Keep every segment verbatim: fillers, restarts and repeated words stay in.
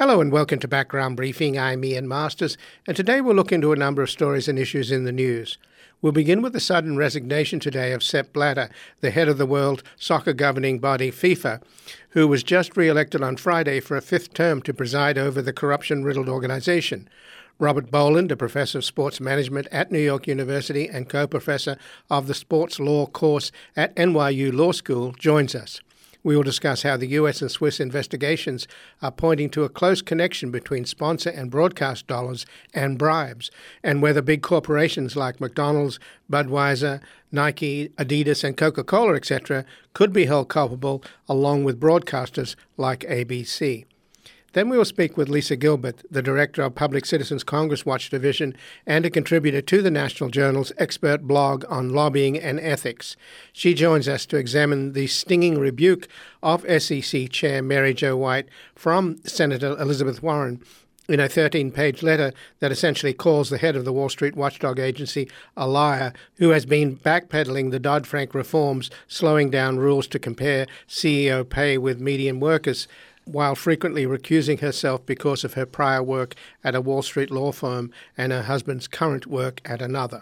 Hello and welcome to Background Briefing. I'm Ian Masters, and today we'll look into a number of stories and issues in the news. We'll begin with the sudden resignation today of Sepp Blatter, the head of the World Soccer governing body FIFA, who was just re-elected on Friday for a fifth term to preside over the corruption-riddled organization. Robert Boland, a professor of sports management at New York University and co-professor of the sports law course at N Y U Law School, joins us. We will discuss how the U S and Swiss investigations are pointing to a close connection between sponsor and broadcast dollars and bribes, and whether big corporations like McDonald's, Budweiser, Nike, Adidas, and Coca-Cola, et cetera, could be held culpable along with broadcasters like A B C. Then we will speak with Lisa Gilbert, the director of Public Citizens Congress Watch Division and a contributor to the National Journal's expert blog on lobbying and ethics. She joins us to examine the stinging rebuke of S E C Chair Mary Jo White from Senator Elizabeth Warren in a thirteen-page letter that essentially calls the head of the Wall Street watchdog agency a liar who has been backpedaling the Dodd-Frank reforms, slowing down rules to compare C E O pay with median workers, while frequently recusing herself because of her prior work at a Wall Street law firm and her husband's current work at another.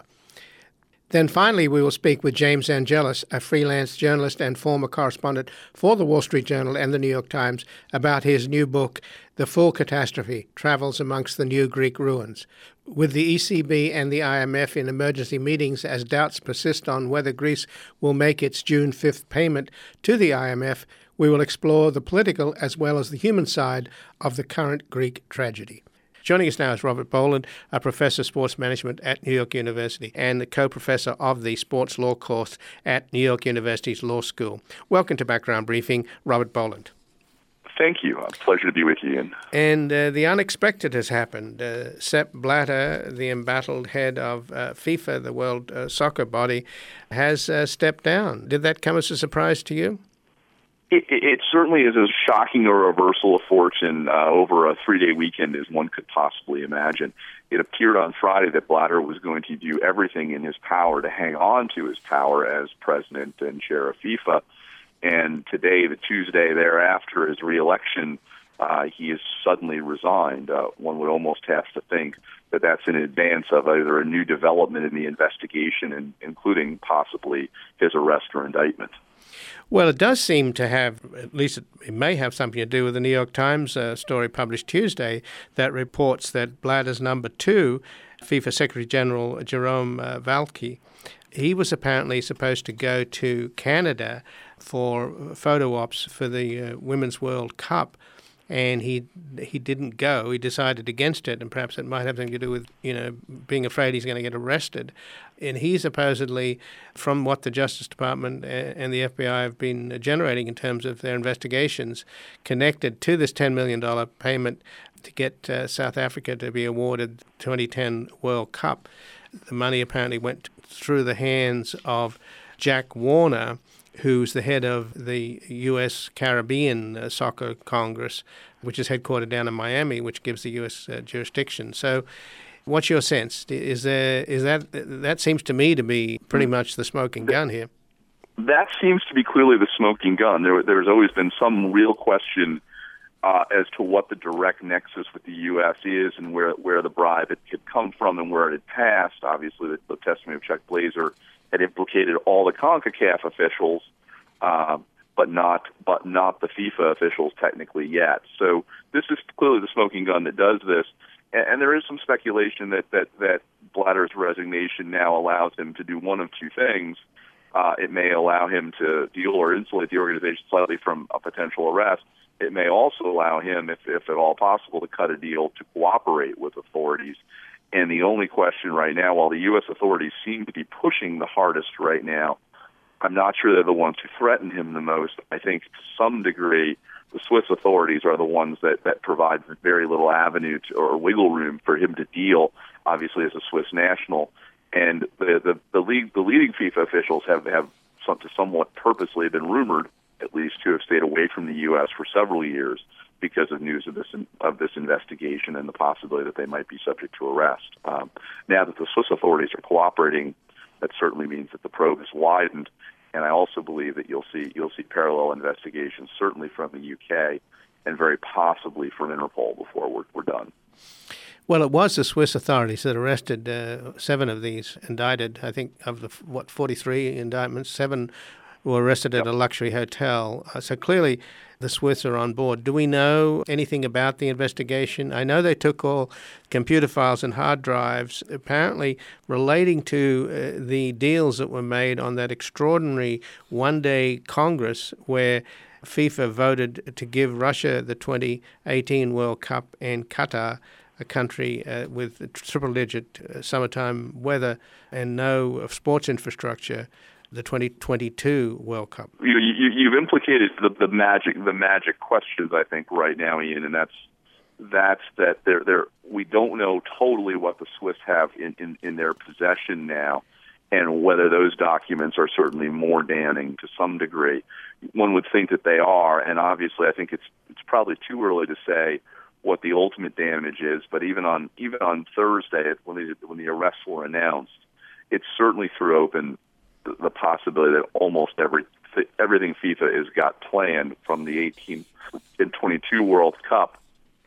Then finally, we will speak with James Angelis, a freelance journalist and former correspondent for the Wall Street Journal and the New York Times, about his new book, The Full Catastrophe: Travels Amongst the New Greek Ruins. With the E C B and the I M F in emergency meetings as doubts persist on whether Greece will make its June fifth payment to the I M F, we will explore the political as well as the human side of the current Greek tragedy. Joining us now is Robert Boland, a professor of sports management at New York University and the co-professor of the sports law course at New York University's Law School. Welcome to Background Briefing, Robert Boland. Thank you. A pleasure to be with you, Ian. And uh, the unexpected has happened. Uh, Sepp Blatter, the embattled head of uh, FIFA, the World uh, Soccer body, has uh, stepped down. Did that come as a surprise to you? It, it, it certainly is as shocking a reversal of fortune uh, over a three-day weekend as one could possibly imagine. It appeared on Friday that Blatter was going to do everything in his power to hang on to his power as president and chair of FIFA. And today, the Tuesday thereafter, his re-election, uh, he is suddenly resigned. Uh, one would almost have to think that that's in advance of either a new development in the investigation, and including possibly his arrest or indictment. Well, it does seem to have, at least it, it may have something to do with the New York Times uh, story published Tuesday that reports that Blatter's number two, FIFA Secretary General Jerome uh, Valcke, he was apparently supposed to go to Canada for photo ops for the uh, Women's World Cup, and he he didn't go. He decided against it, and perhaps it might have something to do with, you know, being afraid he's going to get arrested. And he supposedly, from what the Justice Department and the F B I have been generating in terms of their investigations, connected to this ten million dollars payment to get uh, South Africa to be awarded the twenty ten World Cup. The money apparently went through the hands of Jack Warner, who's the head of the U S Caribbean uh, Soccer Congress, which is headquartered down in Miami, which gives the U S uh, jurisdiction. So what's your sense? Is there, is that, that seems to me to be pretty much the smoking gun here. That seems to be clearly the smoking gun. There, there's always been some real question uh, as to what the direct nexus with the U S is and where where the bribe had, had come from and where it had passed. Obviously, the, the testimony of Chuck Blazer had implicated all the CONCACAF officials, uh, but not but not the FIFA officials technically yet. So this is clearly the smoking gun that does this. And, and there is some speculation that, that, that Blatter's resignation now allows him to do one of two things. Uh, it may allow him to deal or insulate the organization slightly from a potential arrest. It may also allow him, if, if at all possible, to cut a deal to cooperate with authorities. And the only question right now, while the U S authorities seem to be pushing the hardest right now, I'm not sure they're the ones who threaten him the most. I think to some degree, the Swiss authorities are the ones that, that provide very little avenue to, or wiggle room for him to deal, obviously, as a Swiss national. And the the, the, league, the leading FIFA officials have, have some, somewhat purposely been rumored, at least, to have stayed away from the U S for several years because of news of this of this investigation and the possibility that they might be subject to arrest. Um, now that the Swiss authorities are cooperating, that certainly means that the probe has widened, and I also believe that you'll see you'll see parallel investigations, certainly from the U K and very possibly from Interpol before we're, we're done. Well, it was the Swiss authorities that arrested uh, seven of these, indicted. I think of the, what, forty-three indictments, seven were arrested at Yep. a luxury hotel. Uh, so clearly the Swiss are on board. Do we know anything about the investigation? I know they took all computer files and hard drives, apparently relating to uh, the deals that were made on that extraordinary one-day Congress where FIFA voted to give Russia the twenty eighteen World Cup and Qatar, a country uh, with triple-digit uh, summertime weather and no sports infrastructure, the twenty twenty-two World Cup. You, you, you've implicated the, the magic, the magic questions, I think, right now, Ian, and that's that's that they're, they're, we don't know totally what the Swiss have in, in, in their possession now, and whether those documents are certainly more damning to some degree. One would think that they are, and obviously, I think it's it's probably too early to say what the ultimate damage is. But even on even on Thursday, when the when the arrests were announced, it certainly threw open the, the possibility that almost every everything FIFA has got planned, from the eighteen and twenty-two World Cup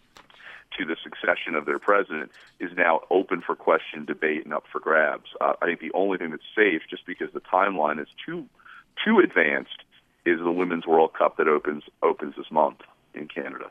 to the succession of their president, is now open for question, debate, and up for grabs. Uh, I think the only thing that's safe, just because the timeline is too too advanced, is the Women's World Cup that opens opens this month in Canada.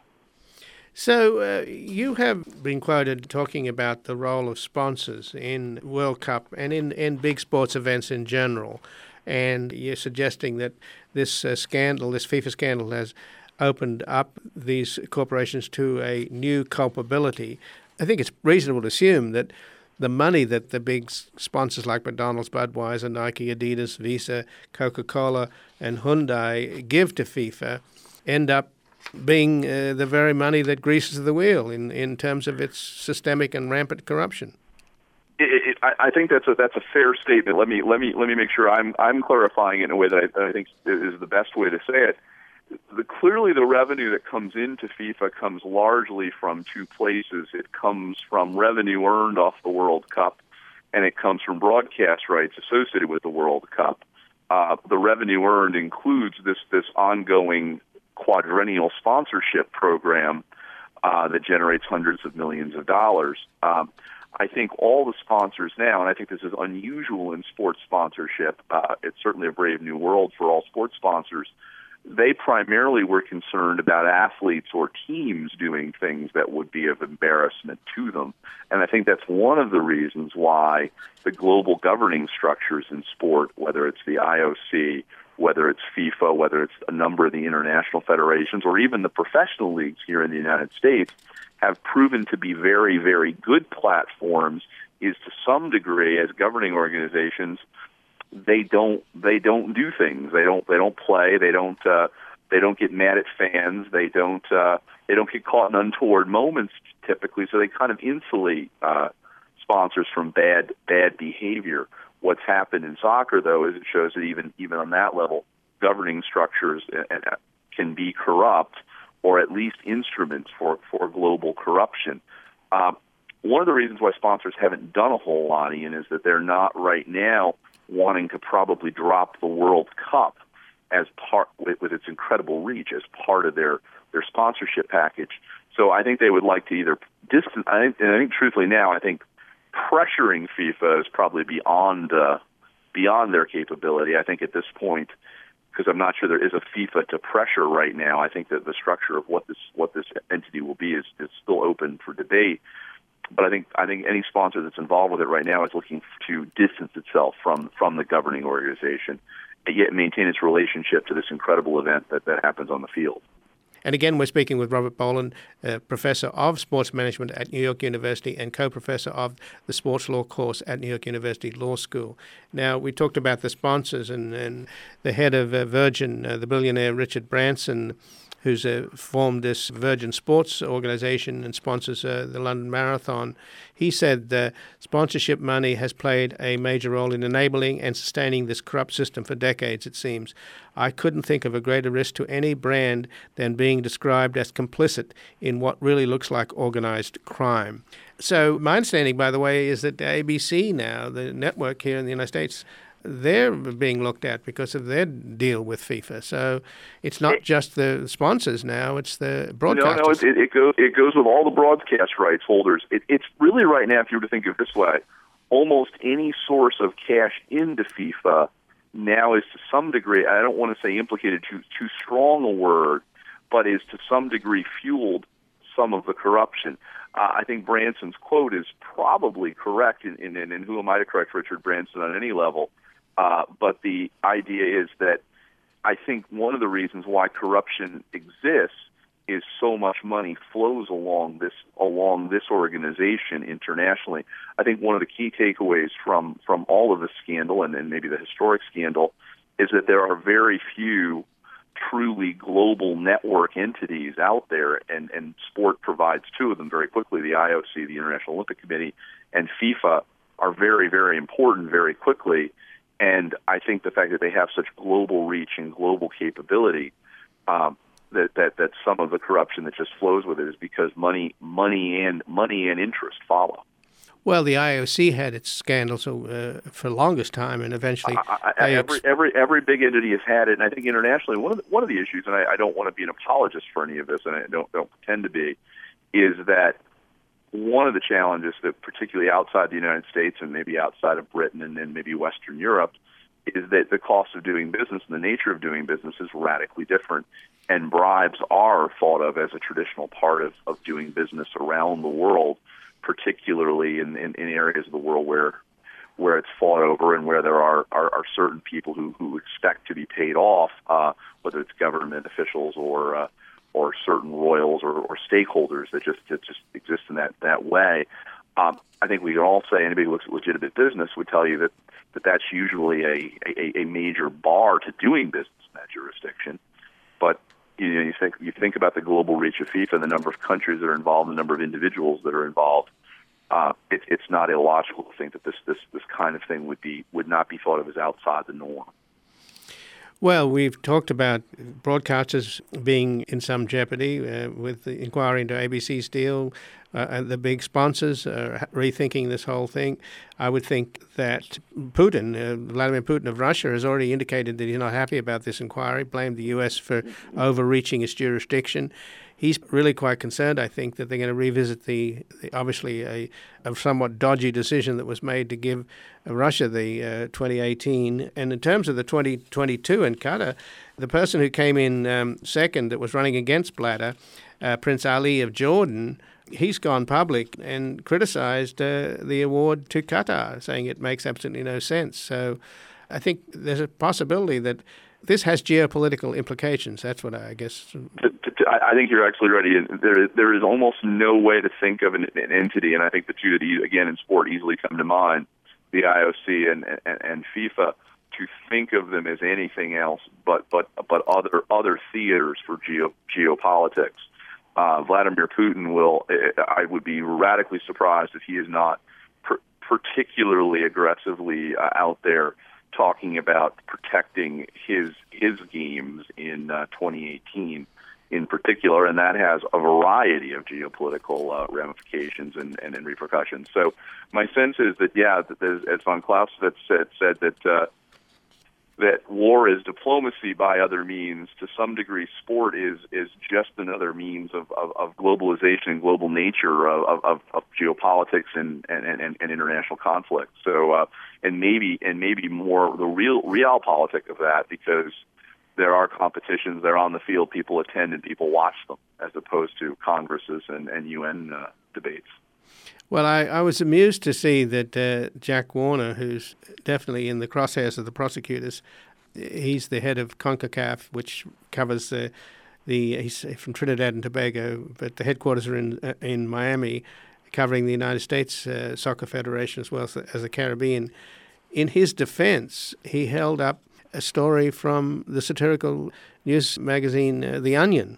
So uh, you have been quoted talking about the role of sponsors in World Cup and in, in big sports events in general, and you're suggesting that this uh, scandal, this FIFA scandal, has opened up these corporations to a new culpability. I think it's reasonable to assume that the money that the big sponsors like McDonald's, Budweiser, Nike, Adidas, Visa, Coca-Cola, and Hyundai give to FIFA end up being uh, the very money that greases the wheel in, in terms of its systemic and rampant corruption. It, it, I, I think that's a that's a fair statement. Let me let me let me make sure I'm I'm clarifying it in a way that I, I think is the best way to say it. The, clearly, the revenue that comes into FIFA comes largely from two places. It comes from revenue earned off the World Cup, and it comes from broadcast rights associated with the World Cup. Uh, the revenue earned includes this this ongoing quadrennial sponsorship program uh, that generates hundreds of millions of dollars. Um, I think all the sponsors now, and I think this is unusual in sports sponsorship, uh, it's certainly a brave new world for all sports sponsors, they primarily were concerned about athletes or teams doing things that would be of embarrassment to them. And I think that's one of the reasons why the global governing structures in sport, whether it's the I O C, whether it's FIFA, whether it's a number of the international federations, or even the professional leagues here in the United States, have proven to be very, very good platforms, is to some degree, as governing organizations, they don't they don't do things. They don't they don't play. They don't uh, they don't get mad at fans. They don't uh, they don't get caught in untoward moments typically. So they kind of insulate uh, sponsors from bad bad behavior. What's happened in soccer, though, is it shows that even even on that level, governing structures can be corrupt, or at least instruments for for global corruption. Um, one of the reasons why sponsors haven't done a whole lot, Ian, is that they're not right now wanting to probably drop the World Cup as part with, with its incredible reach as part of their, their sponsorship package. So I think they would like to either distance. I think, and I think truthfully now, I think pressuring FIFA is probably beyond uh, beyond their capability. I think at this point, because I'm not sure there is a FIFA to pressure right now, I think that the structure of what this what this entity will be is, is still open for debate. But I think I think any sponsor that's involved with it right now is looking to distance itself from, from the governing organization, and yet maintain its relationship to this incredible event that, that happens on the field. And again, we're speaking with Robert Boland, uh, Professor of Sports Management at New York University and co-professor of the Sports Law course at New York University Law School. Now, we talked about the sponsors, and, and the head of uh, Virgin, uh, the billionaire Richard Branson, who's uh, formed this Virgin Sports organization and sponsors uh, the London Marathon. He said the sponsorship money has played a major role in enabling and sustaining this corrupt system for decades, it seems. I couldn't think of a greater risk to any brand than being described as complicit in what really looks like organized crime. So my understanding, by the way, is that A B C now, the network here in the United States, they're being looked at because of their deal with FIFA. So it's not just the sponsors now, it's the broadcasters. No, no, it, it, goes, it goes with all the broadcast rights holders. It, it's really right now, if you were to think of it this way, almost any source of cash into FIFA now is to some degree, I don't want to say implicated, too, too strong a word, but is to some degree fueled some of the corruption. Uh, I think Branson's quote is probably correct, in, in, in, and who am I to correct Richard Branson on any level? Uh, but the idea is that I think one of the reasons why corruption exists is so much money flows along this along this organization internationally. I think one of the key takeaways from, from all of the scandal, and then maybe the historic scandal, is that there are very few truly global network entities out there, and, and sport provides two of them very quickly. The I O C, the International Olympic Committee, and FIFA are very, very important very quickly. And I think the fact that they have such global reach and global capability, um, that, that that some of the corruption that just flows with it is because money, money and money and interest follow. Well, the I O C had its scandals uh, for the longest time, and eventually I, I, every ex- every every big entity has had it. And I think internationally, one of the, one of the issues, and I, I don't want to be an apologist for any of this, and I don't don't pretend to be, is that one of the challenges that, particularly outside the United States and maybe outside of Britain and then maybe Western Europe, is that the cost of doing business and the nature of doing business is radically different. And bribes are thought of as a traditional part of, of doing business around the world, particularly in, in, in areas of the world where where it's fought over and where there are, are, are certain people who, who expect to be paid off, uh, whether it's government officials or uh, or certain royals or, or stakeholders that just that just exist in that, that way. Um, I think we can all say anybody who looks at legitimate business would tell you that, that that's usually a, a, a major bar to doing business in that jurisdiction. But you know, you think you think about the global reach of FIFA, the number of countries that are involved, the number of individuals that are involved. Uh, it, it's not illogical to think that this, this this kind of thing would be would not be thought of as outside the norm. Well, we've talked about broadcasters being in some jeopardy uh, with the inquiry into A B C's deal. Uh, and the big sponsors are rethinking this whole thing. I would think that Putin, uh, Vladimir Putin of Russia, has already indicated that he's not happy about this inquiry, blamed the U S for overreaching its jurisdiction. He's really quite concerned, I think, that they're going to revisit the, the obviously a, a somewhat dodgy decision that was made to give Russia the uh, twenty eighteen. And in terms of the twenty twenty-two in Qatar, the person who came in um, second that was running against Blatter, uh, Prince Ali of Jordan, he's gone public and criticized uh, the award to Qatar, saying it makes absolutely no sense. So I think there's a possibility that this has geopolitical implications. That's what I guess. I think you're absolutely right. There, there is almost no way to think of an, an entity, and I think the two that, again, in sport easily come to mind, the I O C and, and, and FIFA, to think of them as anything else but but but other other theaters for geo, geopolitics. Uh, Vladimir Putin will, I would be radically surprised if he is not per, particularly aggressively uh, out there talking about protecting his his games in uh, twenty eighteen in particular, and that has a variety of geopolitical uh, ramifications and, and, and repercussions. So my sense is that, yeah, that there's, as von Clausewitz said, said that uh, that war is diplomacy by other means. To some degree, sport is is just another means of, of, of globalization and global nature of, of, of geopolitics and, and, and, and international conflict. So, uh, and maybe and maybe more the real realpolitik of that, because there are competitions, they're on the field, people attend and people watch them, as opposed to congresses and, and U N uh, debates. Well, I, I was amused to see that uh, Jack Warner, who's definitely in the crosshairs of the prosecutors, he's the head of CONCACAF, which covers uh, the, he's from Trinidad and Tobago, but the headquarters are in uh, in Miami, covering the United States uh, Soccer Federation as well as, as the Caribbean. In his defense, he held up a story from the satirical news magazine uh, The Onion.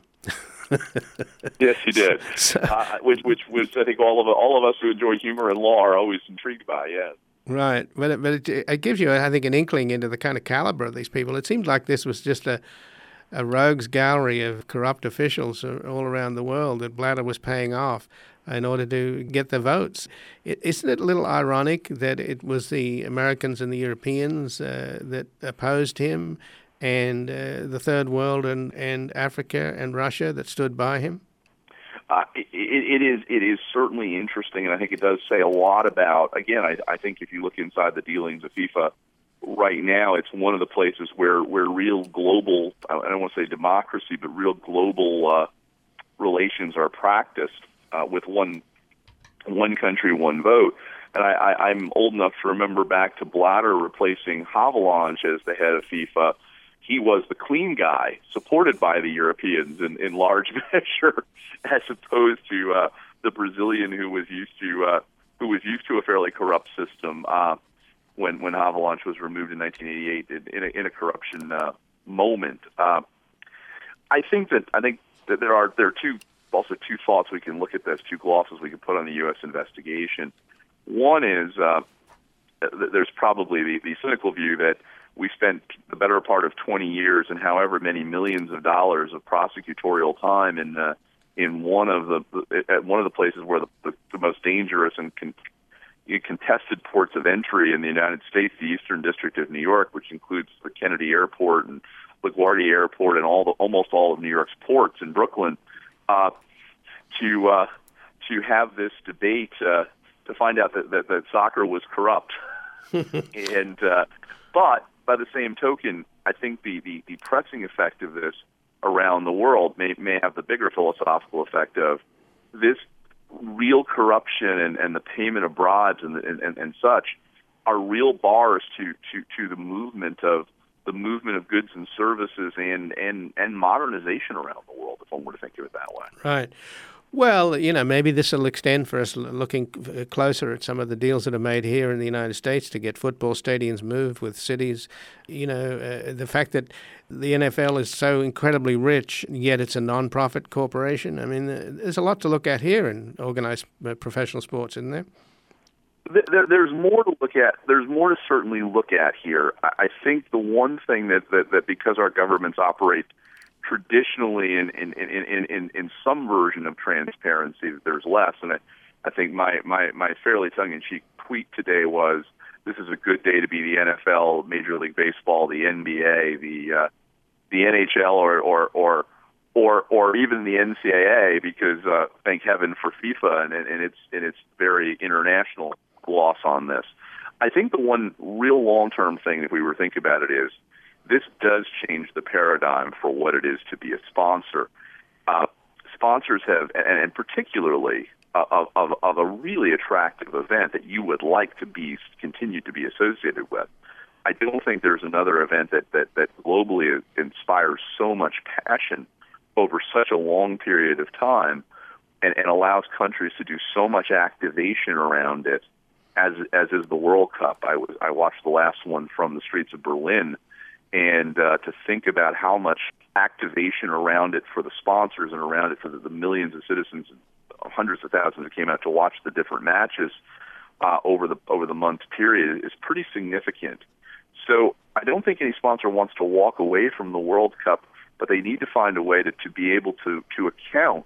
Yes, he did. So, uh, which, which, which I think all of all of us who enjoy humor and law are always intrigued by. Yes. Right, but it, but it, it gives you, I think, an inkling into the kind of caliber of these people. It seemed like this was just a a rogues gallery of corrupt officials all around the world that Blatter was paying off in order to get the votes. It, isn't it a little ironic that it was the Americans and the Europeans uh, that opposed him, and uh, the Third World and, and Africa and Russia that stood by him? Uh, it, it is it is certainly interesting, and I think it does say a lot about, again, I, I think if you look inside the dealings of FIFA right now, it's one of the places where, where real global, I don't want to say democracy, but real global uh, relations are practiced uh, with one one country, one vote. And I, I, I'm old enough to remember back to Blatter replacing Havelange as the head of FIFA. He was the clean guy, supported by the Europeans in, in large measure, as opposed to uh, the Brazilian who was used to uh, who was used to a fairly corrupt system uh, when when Havelange was removed in nineteen eighty-eight in, in, a, in a corruption uh, moment. Uh, I think that I think that there are there are two also two thoughts we can look at this, two glosses we can put on the U S investigation. One is uh, there's probably the, the cynical view that we spent the better part of twenty years and however many millions of dollars of prosecutorial time in uh, in one of the at one of the places where the, the, the most dangerous and con- contested ports of entry in the United States, the Eastern District of New York, which includes the Kennedy Airport and LaGuardia Airport and all the, almost all of New York's ports in Brooklyn, uh, to uh, to have this debate uh, to find out that, that, that soccer was corrupt, and uh, but. By the same token, I think the, the, the pressing effect of this around the world may may have the bigger philosophical effect of this real corruption and, and the payment of bribes and, and, and, and such are real bars to, to, to the movement of the movement of goods and services and, and, and modernization around the world, if one were to think of it that way. Right. Well, you know, maybe this will extend for us looking closer at some of the deals that are made here in the United States to get football stadiums moved with cities. You know, uh, the fact that the N F L is so incredibly rich, yet it's a non-profit corporation. I mean, there's a lot to look at here in organized professional sports, isn't there? There, there's more to look at. There's more to certainly look at here. I think the one thing that, that, that because our governments operate traditionally in, in, in, in, in, in some version of transparency, there's less. And I, I think my, my, my fairly tongue-in-cheek tweet today was, this is a good day to be the N F L, Major League Baseball, the N B A, the uh, the N H L, or or or or, or even the N C double A, because uh, thank heaven for FIFA and, and its and its very international gloss on this. I think the one real long-term thing, if we were to think about it, is this does change the paradigm for what it is to be a sponsor. Uh, sponsors have, and, and particularly uh, of, of, of a really attractive event that you would like to be continue to be associated with. I don't think there's another event that, that, that globally inspires so much passion over such a long period of time and, and allows countries to do so much activation around it as as is the World Cup. I, was, I watched the last one from the streets of Berlin, and uh, to think about how much activation around it for the sponsors and around it for the, the millions of citizens, hundreds of thousands that came out to watch the different matches uh, over the over the month period is pretty significant. So I don't think any sponsor wants to walk away from the World Cup, but they need to find a way to, to be able to, to account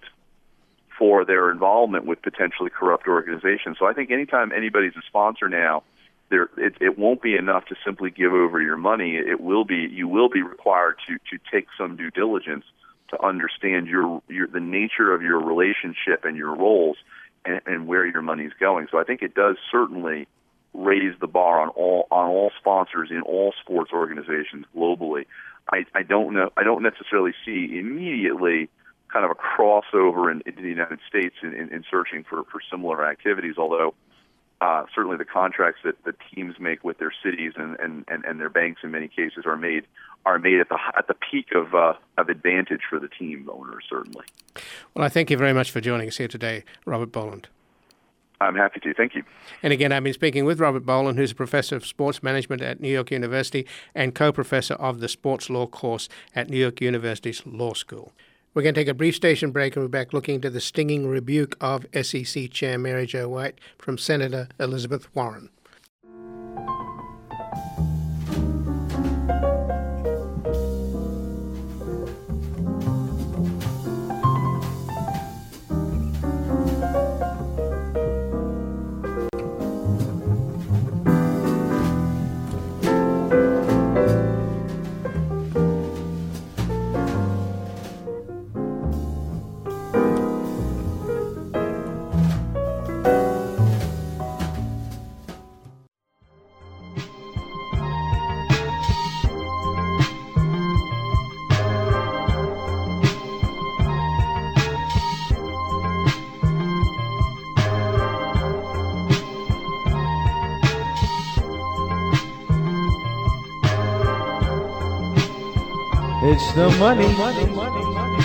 for their involvement with potentially corrupt organizations. So I think anytime anybody's a sponsor now, There, it, it won't be enough to simply give over your money. It will be you will be required to, to take some due diligence to understand your, your the nature of your relationship and your roles and, and where your money is going. So I think it does certainly raise the bar on all on all sponsors in all sports organizations globally. I, I don't know. I don't necessarily see immediately kind of a crossover in, into the United States in, in, in searching for, for similar activities, although. Uh, certainly the contracts that the teams make with their cities and, and, and, and their banks in many cases are made are made at the at the peak of uh, of advantage for the team owners, certainly. Well, I thank you very much for joining us here today, Robert Boland. I'm happy to. Thank you. And again, I've been speaking with Robert Boland, who's a professor of sports management at New York University and co-professor of the sports law course at New York University's Law School. We're going to take a brief station break and we're back looking into the stinging rebuke of S E C Chair Mary Jo White from Senator Elizabeth Warren. It's the money, money, money, money.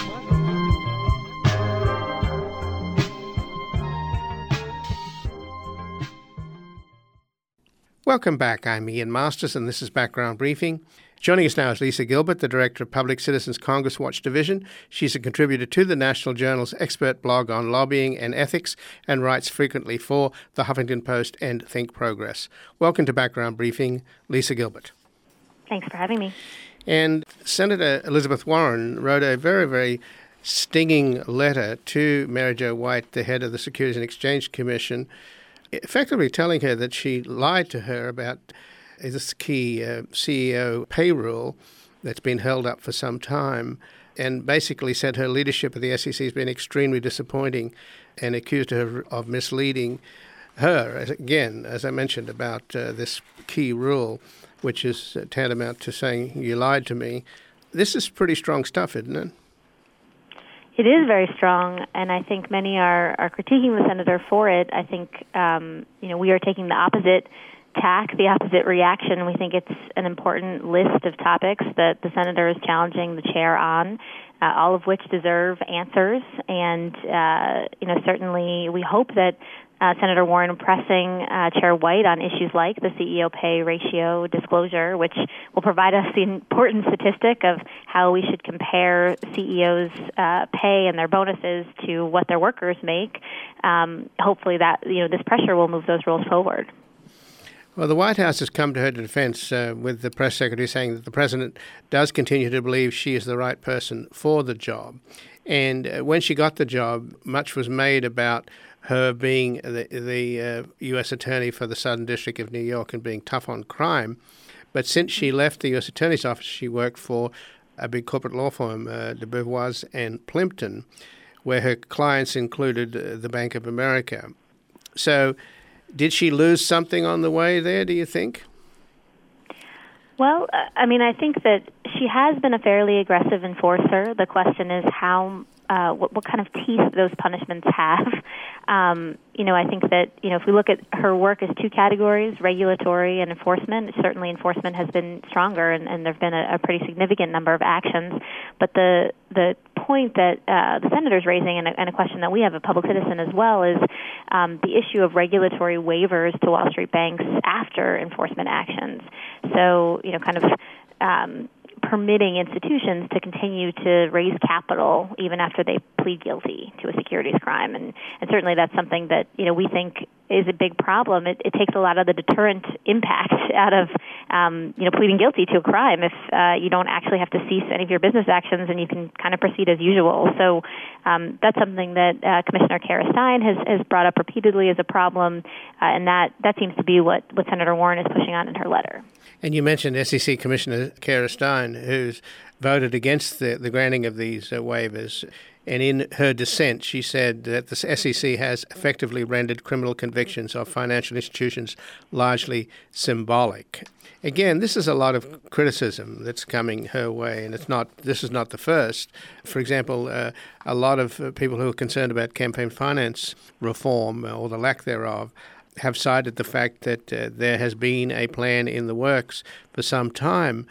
Welcome back. I'm Ian Masters, and this is Background Briefing. Joining us now is Lisa Gilbert, the Director of Public Citizens Congress Watch Division. She's a contributor to the National Journal's expert blog on lobbying and ethics and writes frequently for the Huffington Post and Think Progress. Welcome to Background Briefing, Lisa Gilbert. Thanks for having me. And Senator Elizabeth Warren wrote a very, very stinging letter to Mary Jo White, the head of the Securities and Exchange Commission, effectively telling her that she lied to her about this key uh, C E O pay rule that's been held up for some time, and basically said her leadership of the S E C has been extremely disappointing, and accused her of misleading her, as, again, as I mentioned, about uh, this key rule, which is uh, tantamount to saying, you lied to me. This is pretty strong stuff, isn't it? It is very strong, and I think many are, are critiquing the senator for it. I think um, you know we are taking the opposite tack, the opposite reaction. We think it's an important list of topics that the senator is challenging the chair on, uh, all of which deserve answers. And uh, you know, certainly we hope that uh, Senator Warren pressing uh, Chair White on issues like the C E O pay ratio disclosure, which will provide us the important statistic of how we should compare C E Os' uh, pay and their bonuses to what their workers make. Um, hopefully, that you know this pressure will move those rules forward. Well, the White House has come to her defense uh, with the press secretary saying that the president does continue to believe she is the right person for the job. And uh, when she got the job, much was made about her being the, the uh, U S attorney for the Southern District of New York and being tough on crime. But since she left the U S attorney's office, she worked for a big corporate law firm, uh, de Beauvois and Plimpton, where her clients included uh, the Bank of America. So did she lose something on the way there, do you think? Well, I mean, I think that she has been a fairly aggressive enforcer. The question is how, uh, what, what kind of teeth those punishments have. Um, you know, I think that, you know, if we look at her work as two categories, regulatory and enforcement, certainly enforcement has been stronger, and, and there have been a, a pretty significant number of actions. But the the point that uh, the senator's raising, and a, and a question that we have, a public citizen as well, is um, the issue of regulatory waivers to Wall Street banks after enforcement actions. So, you know, kind of um, permitting institutions to continue to raise capital even after they plead guilty to a securities crime. And, and certainly that's something that, you know, we think is a big problem. It, it takes a lot of the deterrent impact out of, um, you know, pleading guilty to a crime if uh, you don't actually have to cease any of your business actions and you can kind of proceed as usual. So um, that's something that uh, Commissioner Kara Stein has, has brought up repeatedly as a problem, uh, and that, that seems to be what, what Senator Warren is pushing on in her letter. And you mentioned S E C Commissioner Kara Stein, who's voted against the, the granting of these uh, waivers. And in her dissent, she said that the S E C has effectively rendered criminal convictions of financial institutions largely symbolic. Again, this is a lot of criticism that's coming her way, and it's not. This is not the first. For example, uh, a lot of uh, people who are concerned about campaign finance reform, or the lack thereof, have cited the fact that uh, there has been a plan in the works for some time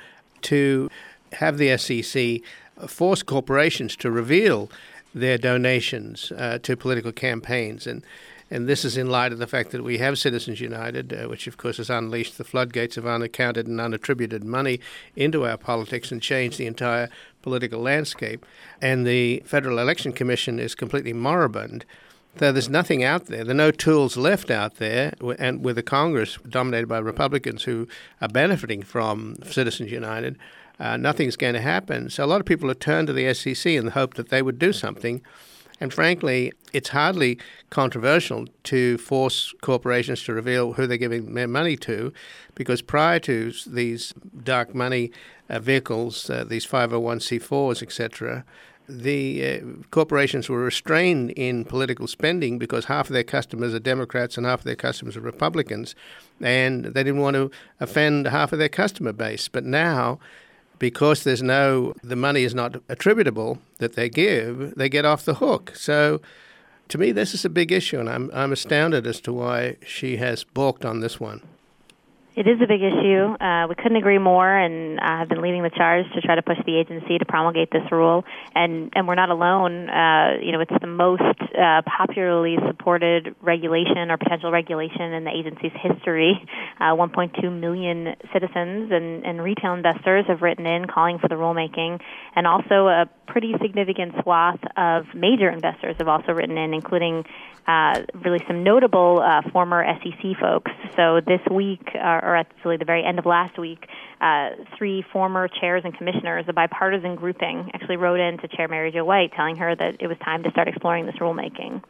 to have the S E C force corporations to reveal their donations uh, to political campaigns. And and this is in light of the fact that we have Citizens United, uh, which of course has unleashed the floodgates of unaccounted and unattributed money into our politics and changed the entire political landscape. And the Federal Election Commission is completely moribund. So there's nothing out there. There are no tools left out there, and with a Congress dominated by Republicans who are benefiting from Citizens United, uh, nothing's going to happen. So a lot of people have turned to the S E C in the hope that they would do something. And frankly, it's hardly controversial to force corporations to reveal who they're giving their money to, because prior to these dark money uh, vehicles, uh, these five oh one c fours, et cetera, the uh, corporations were restrained in political spending because half of their customers are Democrats and half of their customers are Republicans, and they didn't want to offend half of their customer base. But now, because there's no, the money is not attributable that they give, they get off the hook. So to me, this is a big issue, and I'm I'm astounded as to why she has balked on this one. It is a big issue. Uh, we couldn't agree more, and I have been leading the charge to try to push the agency to promulgate this rule. And and we're not alone. Uh, you know, it's the most uh, popularly supported regulation or potential regulation in the agency's history. Uh, one point two million citizens and, and retail investors have written in calling for the rulemaking, and also a pretty significant swath of major investors have also written in, including uh, really some notable uh, former S E C folks. So this week, uh, or actually the very end of last week, uh, three former chairs and commissioners, a bipartisan grouping, actually wrote in to Chair Mary Jo White telling her that it was time to start exploring this rulemaking.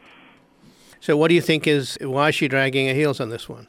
So what do you think is, why is she dragging her heels on this one?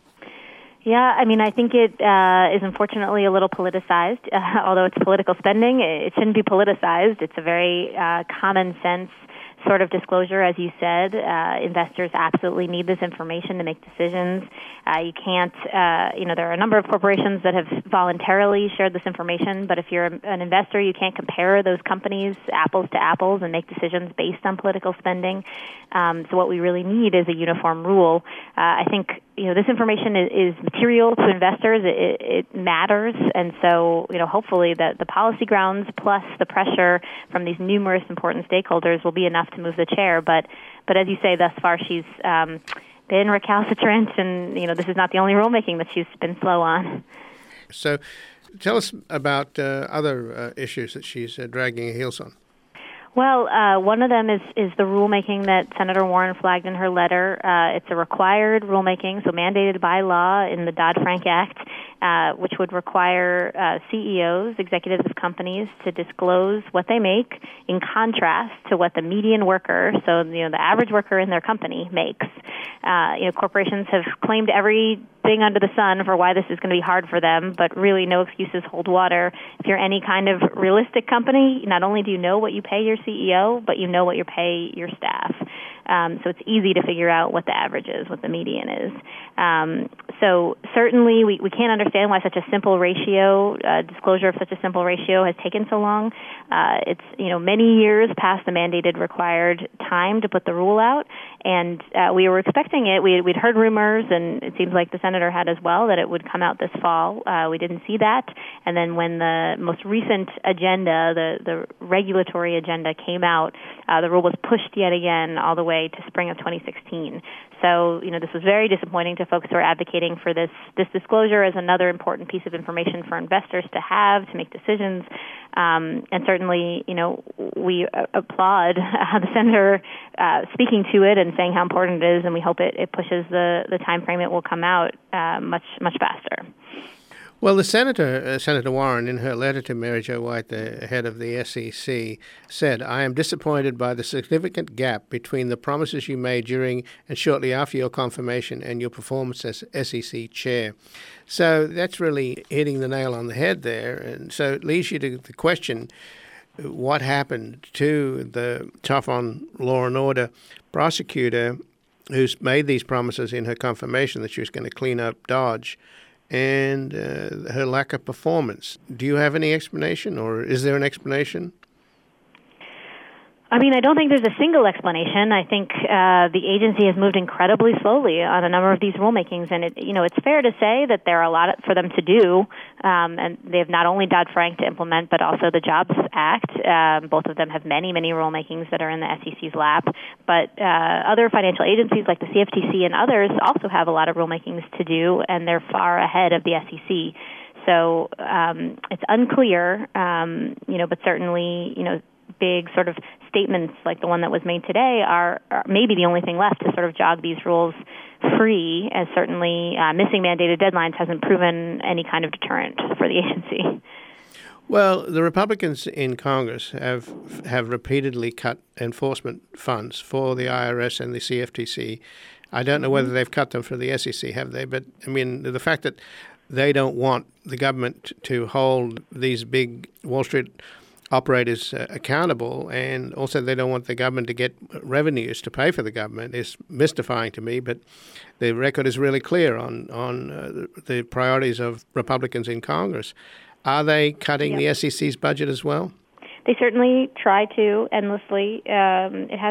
Yeah, I mean, I think it uh, is unfortunately a little politicized. Uh, although it's political spending, it shouldn't be politicized. It's a very uh, common sense sort of disclosure, as you said. Uh, investors absolutely need this information to make decisions. Uh, you can't, uh, you know, there are a number of corporations that have voluntarily shared this information, but if you're an investor, you can't compare those companies apples to apples and make decisions based on political spending. Um, so what we really need is a uniform rule. Uh, I think, you know, this information is, is material to investors. It, it matters. And so, you know, hopefully the, the policy grounds plus the pressure from these numerous important stakeholders will be enough to move the chair. But, but as you say, thus far she's um, been recalcitrant, and, you know, this is not the only rulemaking that she's been slow on. So tell us about uh, other uh, issues that she's uh, dragging her heels on. Well, uh, one of them is, is the rulemaking that Senator Warren flagged in her letter. Uh, it's a required rulemaking, so mandated by law in the Dodd-Frank Act, uh, which would require uh, C E Os, executives of companies, to disclose what they make in contrast to what the median worker, so you know the average worker in their company, makes. Uh, you know, corporations have claimed everything under the sun for why this is going to be hard for them, but really no excuses hold water. If you're any kind of realistic company, not only do you know what you pay your C E O, but you know what you pay your staff. Um, so it's easy to figure out what the average is, what the median is. Um, so certainly we, we can't understand why such a simple ratio, uh, disclosure of such a simple ratio has taken so long. Uh, it's, you know, many years past the mandated required time to put the rule out, and uh, we were expecting it. We, we'd heard rumors, and it seems like the senator had as well, that it would come out this fall. Uh, we didn't see that. And then when the most recent agenda, the, the regulatory agenda came out, uh, the rule was pushed yet again all the way to spring of twenty sixteen. So, you know, this was very disappointing to folks who are advocating for this this disclosure as another important piece of information for investors to have to make decisions. Um, and certainly, you know, we uh, applaud uh, the senator uh, speaking to it and saying how important it is, and we hope it, it pushes the, the time frame it will come out uh, much, much faster. Well, the Senator, uh, Senator Warren, in her letter to Mary Jo White, the head of the S E C, said, "I am disappointed by the significant gap between the promises you made during and shortly after your confirmation and your performance as S E C chair." So that's really hitting the nail on the head there. And so it leads you to the question, what happened to the tough on law and order prosecutor who's made these promises in her confirmation that she was going to clean up Dodge, and uh, her lack of performance? Do you have any explanation, or is there an explanation? I mean, I don't think there's a single explanation. I think uh, the agency has moved incredibly slowly on a number of these rulemakings, and it, you know, it's fair to say that there are a lot for them to do, um, and they have not only Dodd-Frank to implement, but also the Jobs Act. Um, both of them have many, many rulemakings that are in the S E C's lap, but uh, other financial agencies like the C F T C and others also have a lot of rulemakings to do, and they're far ahead of the S E C. So um, it's unclear, um, you know, but certainly, you know, big sort of statements like the one that was made today are, are maybe the only thing left to sort of jog these rules free, as certainly uh, missing mandated deadlines hasn't proven any kind of deterrent for the agency. Well, the Republicans in Congress have have repeatedly cut enforcement funds for the I R S and the C F T C. I don't know whether they've cut them for the S E C, have they? But, I mean, the fact that they don't want the government to hold these big Wall Street operators uh, accountable, and also they don't want the government to get revenues to pay for the government, is mystifying to me. But the record is really clear on, on uh, the priorities of Republicans in Congress. Are they cutting yep. the S E C's budget as well? They certainly try to endlessly. Um, it hasn't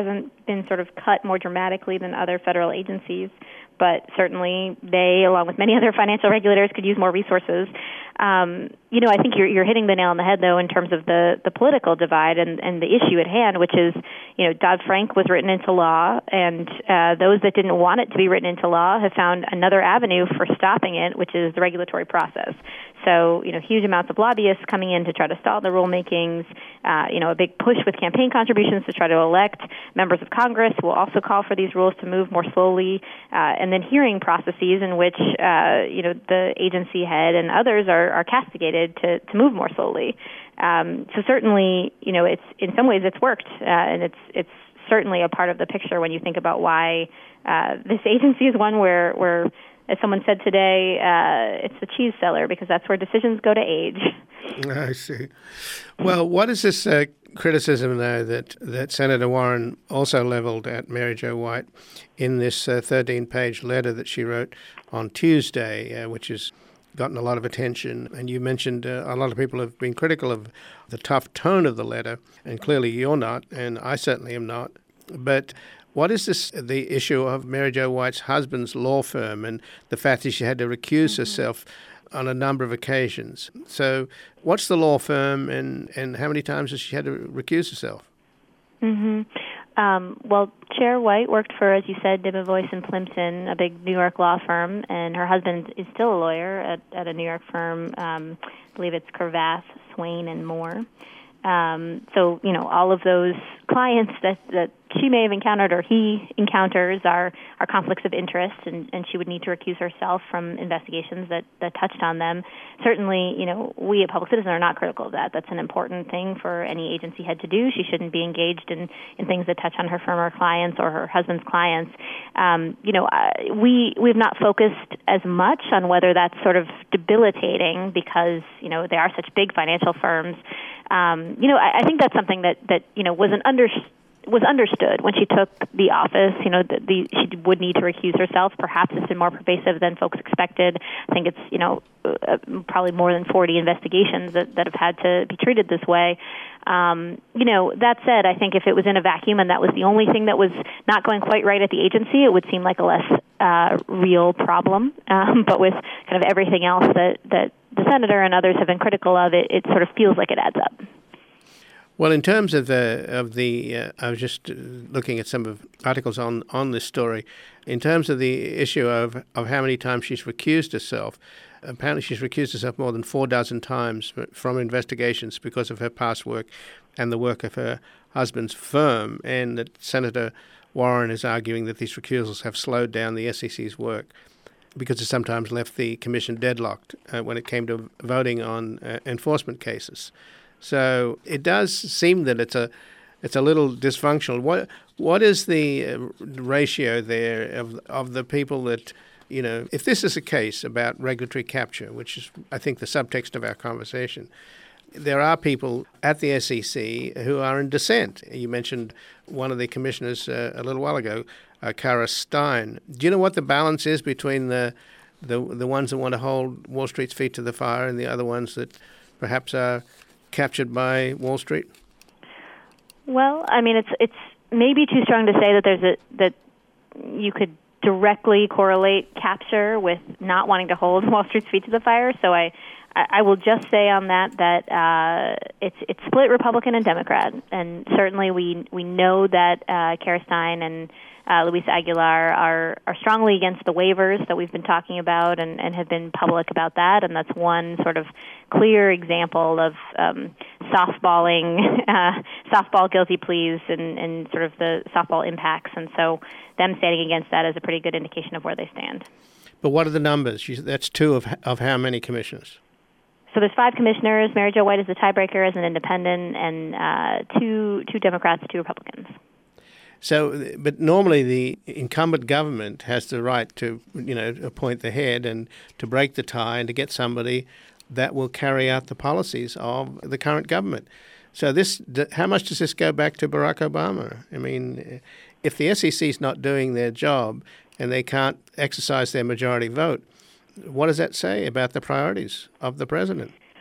been sort of cut more dramatically than other federal agencies, but certainly they, along with many other financial regulators, could use more resources. Um, you know, I think you're, you're hitting the nail on the head, though, in terms of the, the political divide and, and the issue at hand, which is, you know, Dodd-Frank was written into law, and uh, those that didn't want it to be written into law have found another avenue for stopping it, which is the regulatory process. So, you know, huge amounts of lobbyists coming in to try to stall the rulemakings, uh, you know, a big push with campaign contributions to try to elect members of Congress who will also call for these rules to move more slowly, uh, and then hearing processes in which, uh, you know, the agency head and others are, are castigated to, to move more slowly. Um, so certainly, you know, it's in some ways it's worked, uh, and it's it's certainly a part of the picture when you think about why uh, this agency is one where, where, as someone said today, uh, it's the cheese cellar because that's where decisions go to age. I see. Well, what is this uh, criticism, though, that, that Senator Warren also leveled at Mary Jo White in this uh, thirteen-page letter that she wrote on Tuesday, uh, which has gotten a lot of attention? And you mentioned uh, a lot of people have been critical of the tough tone of the letter, and clearly you're not, and I certainly am not. But what is this, the issue of Mary Jo White's husband's law firm and the fact that she had to recuse mm-hmm. herself on a number of occasions? So what's the law firm, and, and how many times has she had to recuse herself? Mm-hmm. Um, well, Chair White worked for, as you said, Debevoise and Plimpton, a big New York law firm, and her husband is still a lawyer at, at a New York firm. Um, I believe it's Cravath, Swain, and Moore. Um, so, you know, all of those clients that, that she may have encountered or he encounters are, are conflicts of interest, and, and she would need to recuse herself from investigations that, that touched on them. Certainly, you know, we at Public Citizen are not critical of that. That's an important thing for any agency head to do. She shouldn't be engaged in, in things that touch on her firm or clients or her husband's clients. Um, you know, uh, we, we've not focused as much on whether that's sort of debilitating because, you know, they are such big financial firms. Um, you know, I, I think that's something that, that you know, was an under, was understood when she took the office. You know, the, the, she would need to recuse herself. Perhaps it's been more pervasive than folks expected. I think it's, you know, uh, probably more than forty investigations that, that have had to be treated this way. Um, you know, that said, I think if it was in a vacuum and that was the only thing that was not going quite right at the agency, it would seem like a less uh, real problem. Um, but with kind of everything else that, that the senator and others have been critical of, it, it sort of feels like it adds up. Well, in terms of the of the, uh, I was just looking at some of articles on, on this story. In terms of the issue of, of how many times she's recused herself, apparently she's recused herself more than four dozen times from investigations because of her past work and the work of her husband's firm, and that Senator Warren is arguing that these recusals have slowed down the S E C's work because it sometimes left the commission deadlocked uh, when it came to voting on uh, enforcement cases. So it does seem that it's a it's a little dysfunctional. What what is the uh, ratio there of of the people that, you know, if this is a case about regulatory capture, which is, I think, the subtext of our conversation, there are people at the S E C who are in dissent. You mentioned one of the commissioners uh, a little while ago, uh, Kara Stein. Do you know what the balance is between the, the the ones that want to hold Wall Street's feet to the fire and the other ones that perhaps are captured by Wall Street? Well, I mean, it's it's maybe too strong to say that there's a that you could directly correlate capture with not wanting to hold Wall Street's feet to the fire. So I, I will just say on that that uh, it's it's split Republican and Democrat, and certainly we we know that uh, Kara Stein and uh, Luis Aguilar are are strongly against the waivers that we've been talking about, and, and have been public about that, and that's one sort of clear example of um, softballing, uh, softball guilty pleas, and, and sort of the softball impacts, and so them standing against that is a pretty good indication of where they stand. But what are the numbers? That's two of of how many commissioners? So there's five commissioners. Mary Jo White is the tiebreaker as an independent, and uh, two two Democrats, two Republicans. So, but normally the incumbent government has the right to, you know, appoint the head and to break the tie and to get somebody that will carry out the policies of the current government. So this, how much does this go back to Barack Obama? I mean, if the S E C is not doing their job and they can't exercise their majority vote, what does that say about the priorities of the president?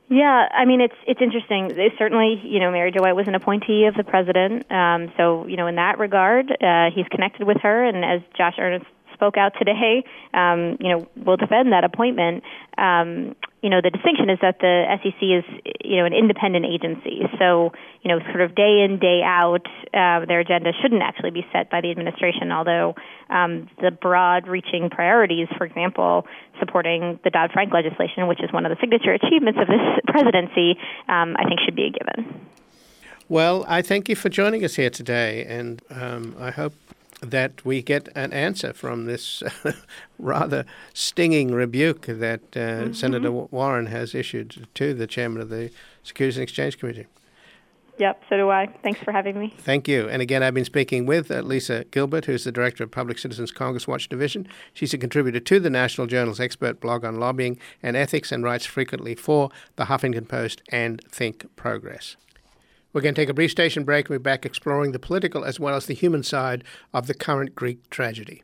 Yeah, I mean, it's it's interesting. It's certainly, you know, Mary Jo White was an appointee of the president. Um, so, you know, in that regard, uh, he's connected with her. And as Josh Earnest spoke out today, um, you know, will defend that appointment. Um, you know, the distinction is that the S E C is, you know, an independent agency. So, you know, sort of day in, day out, uh, their agenda shouldn't actually be set by the administration, although um, the broad-reaching priorities, for example, supporting the Dodd-Frank legislation, which is one of the signature achievements of this presidency, um, I think should be a given. Well, I thank you for joining us here today, and um, I hope that we get an answer from this rather stinging rebuke that uh, mm-hmm. Senator Warren has issued to the chairman of the Securities and Exchange Committee. Yep, so do I. Thanks for having me. Thank you. And again, I've been speaking with uh, Lisa Gilbert, who's the director of Public Citizens Congress Watch Division. She's a contributor to the National Journal's expert blog on lobbying and ethics and writes frequently for the Huffington Post and Think Progress. We're going to take a brief station break and we're back exploring the political as well as the human side of the current Greek tragedy.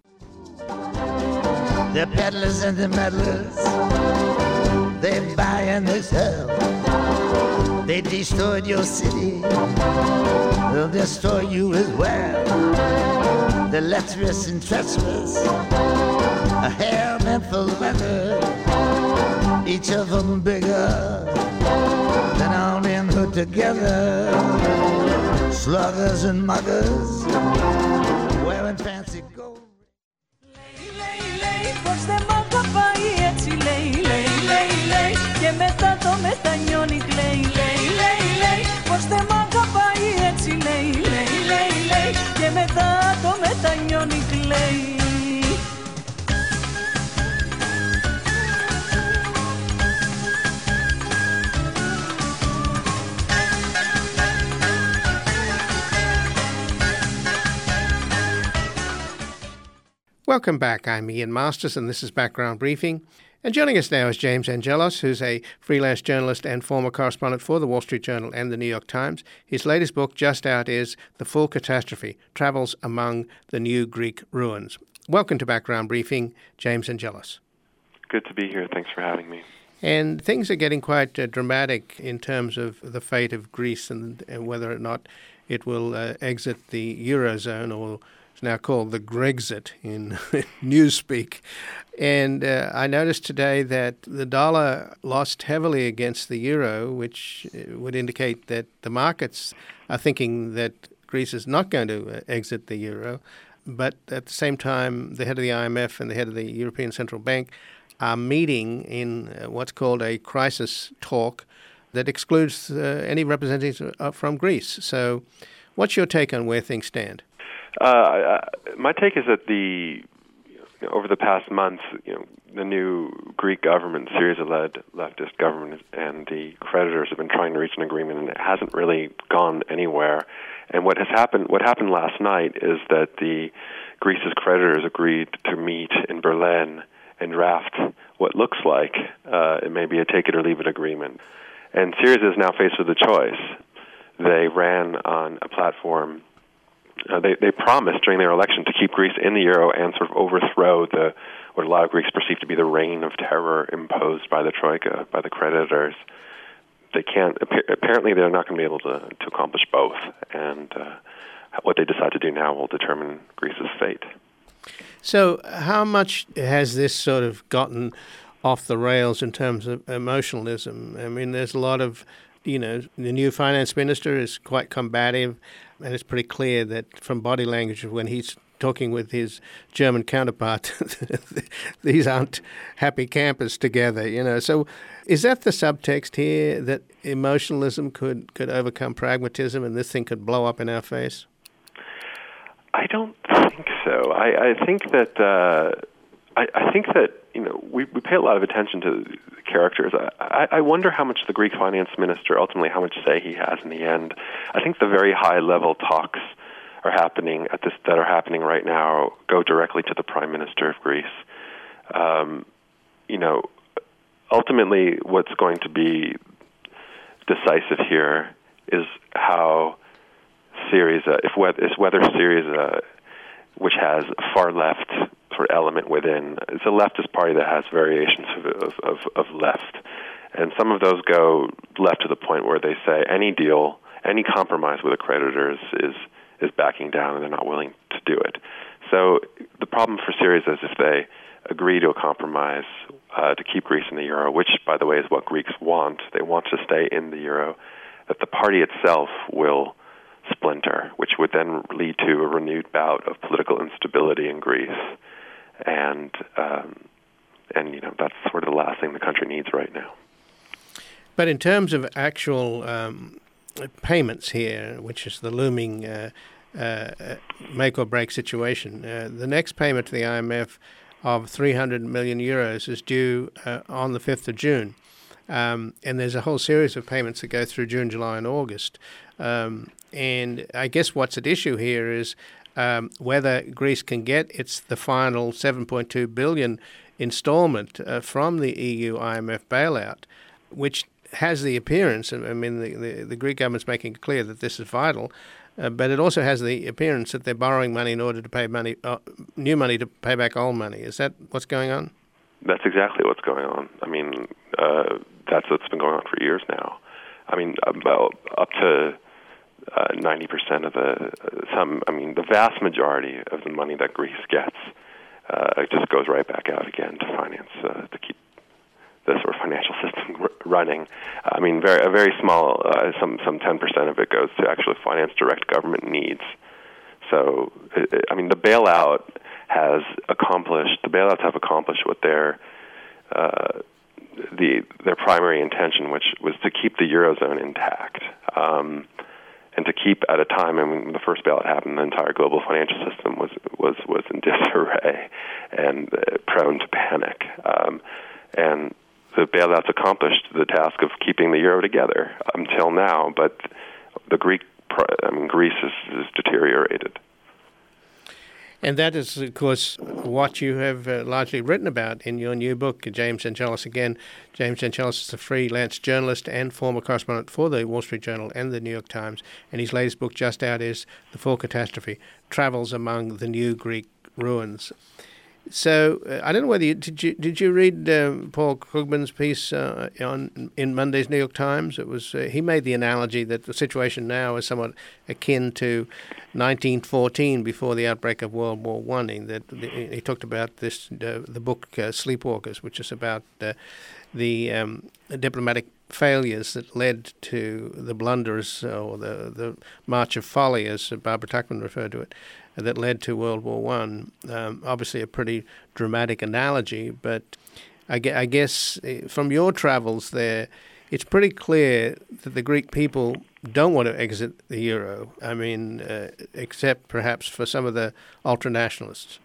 The peddlers and the meddlers, they buy and they sell. They destroyed your city, they'll destroy you as well. The lecherous and treacherous, a hair meant for leather, each of them bigger than all men put together. Sluggers and muggers wearing fancy gold. Λέει, λέει, λέει, πως δεν μ' αγαπάει έτσι. Λέει, λέει, λέει, λέει, και μετά το μετανιώνει. Λέει, λέει, λέει, λέει, πως δεν μ' αγαπάει έτσι. Λέει, λέει, λέει, λέει, και μετά το μετανιώνει. Λέει. Welcome back. I'm Ian Masters, and this is Background Briefing. And joining us now is James Angelos, who's a freelance journalist and former correspondent for the Wall Street Journal and the New York Times. His latest book, just out, is The Full Catastrophe, Travels Among the New Greek Ruins. Welcome to Background Briefing, James Angelos. Good to be here. Thanks for having me. And things are getting quite uh, dramatic in terms of the fate of Greece and, and whether or not it will uh, exit the Eurozone, or it's now called the Grexit in Newspeak. And uh, I noticed today that the dollar lost heavily against the euro, which would indicate that the markets are thinking that Greece is not going to exit the euro. But at the same time, the head of the I M F and the head of the European Central Bank are meeting in what's called a crisis talk that excludes uh, any representatives from Greece. So what's your take on where things stand? Uh, my take is that the you know, over the past months, you know, the new Greek government, Syriza-led leftist government, and the creditors have been trying to reach an agreement, and it hasn't really gone anywhere. And what has happened, what happened last night, is that the Greece's creditors agreed to meet in Berlin and draft what looks like uh, it may be a take it or leave it agreement. And Syriza is now faced with a choice. They ran on a platform. Uh, they, they promised during their election to keep Greece in the euro and sort of overthrow the what a lot of Greeks perceive to be the reign of terror imposed by the Troika, by the creditors. They can't. Apparently, they're not going to be able to, to accomplish both. And uh, what they decide to do now will determine Greece's fate. So how much has this sort of gotten off the rails in terms of emotionalism? I mean, there's a lot of, you know, the new finance minister is quite combative. And it's pretty clear that from body language when he's talking with his German counterpart, these aren't happy campers together, you know. So is that the subtext here, that emotionalism could, could overcome pragmatism and this thing could blow up in our face? I don't think so. I, I think that uh, I, I think that you know we, we pay a lot of attention to characters. I, I wonder how much the Greek finance minister, ultimately how much say he has in the end. I think the very high level talks are happening at this that are happening right now go directly to the Prime Minister of Greece. Um, you know, ultimately, what's going to be decisive here is how Syriza, if whether, whether Syriza, which has a far left sort of element within, it's a leftist party that has variations of, of, of, of left, And some of those go left to the point where they say any deal, any compromise with the creditors is is backing down and they're not willing to do it. So the problem for Syriza is if they agree to a compromise uh, to keep Greece in the euro, which, by the way, is what Greeks want. They want to stay in the euro, that the party itself will splinter, which would then lead to a renewed bout of political instability in Greece. And, um, and you know, that's sort of the last thing the country needs right now. But in terms of actual um, payments here, which is the looming uh, uh, make-or-break situation, uh, the next payment to the I M F of three hundred million euros is due uh, on the fifth of June. Um, and there's a whole series of payments that go through June, July, and August. Um, and I guess what's at issue here is um, whether Greece can get its the final seven point two billion installment uh, from the E U I M F bailout, which has the appearance, I mean, the, the, the Greek government's making it clear that this is vital, uh, but it also has the appearance that they're borrowing money in order to pay money, uh, new money to pay back old money. Is that what's going on? That's exactly what's going on. I mean, uh, that's what's been going on for years now. I mean, about up to uh, ninety percent of the, some, I mean, the vast majority of the money that Greece gets uh, just goes right back out again to finance, uh, to keep the sort of financial system r- running. I mean, very a very small, uh, some some ten percent of it goes to actually finance direct government needs. So, it, I mean, the bailout has accomplished, the bailouts have accomplished what their uh, the their primary intention, which was to keep the Eurozone intact. Um, and to keep at a time, I mean, when the first bailout happened, the entire global financial system was was, was in disarray and uh, prone to panic. Um, and the bailouts accomplished the task of keeping the euro together until now, but the Greek, I mean, Greece is, is deteriorated. And that is, of course, what you have uh, largely written about in your new book, James Angelos. Again, James Angelos is a freelance journalist and former correspondent for the Wall Street Journal and the New York Times. And his latest book just out is The Full Catastrophe, Travels Among the New Greek Ruins. So uh, I don't know whether you did you did you read uh, Paul Krugman's piece uh, on in Monday's New York Times? It was uh, he made the analogy that the situation now is somewhat akin to nineteen fourteen, before the outbreak of World War One. That he talked about this uh, the book uh, Sleepwalkers, which is about uh, the um, diplomatic failures that led to the blunders or the the march of folly, as Barbara Tuchman referred to it, that led to World War One. Um, obviously, a pretty dramatic analogy, but I, gu- I guess from your travels there, it's pretty clear that the Greek people don't want to exit the euro. I mean, uh, except perhaps for some of the ultranationalists.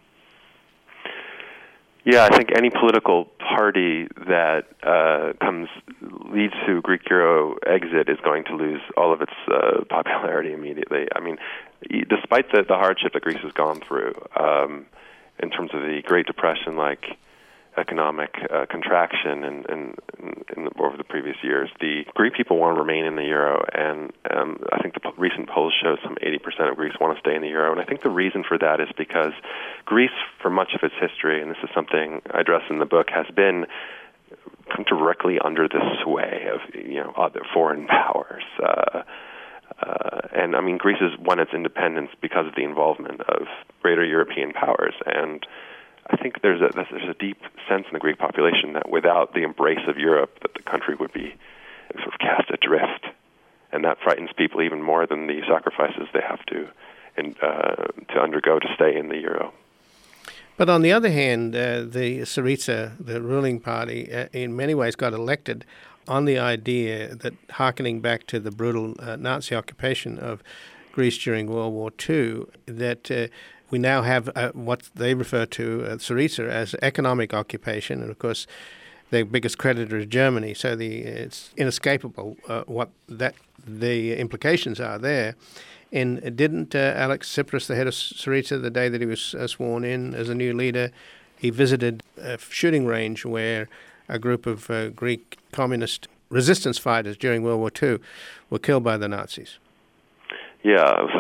Yeah, I think any political party that uh, comes leads to Greek euro exit is going to lose all of its uh, popularity immediately. I mean, despite the, the hardship that Greece has gone through um, in terms of the Great Depression, like economic uh, contraction and in, in, in the, over the previous years, the Greek people want to remain in the euro, and um, I think the po- recent polls show some eighty percent of Greeks want to stay in the euro, and I think the reason for that is because Greece, for much of its history, and this is something I address in the book, has been directly under the sway of you know other foreign powers. Uh, uh, and I mean, Greece has won its independence because of the involvement of greater European powers, and I think there's a there's a deep sense in the Greek population that without the embrace of Europe, that the country would be sort of cast adrift, and that frightens people even more than the sacrifices they have to in, uh, to undergo to stay in the euro. But on the other hand, uh, the Syriza, the ruling party, uh, in many ways got elected on the idea that, harkening back to the brutal uh, Nazi occupation of Greece during World War Two, that uh, we now have uh, what they refer to, uh, Syriza, as economic occupation. And, of course, their biggest creditor is Germany, so the it's inescapable uh, what that the implications are there. And didn't uh, Alex Tsipras, the head of Syriza, the day that he was uh, sworn in as a new leader, he visited a shooting range where a group of uh, Greek communist resistance fighters during World War Two were killed by the Nazis? Yeah, it was a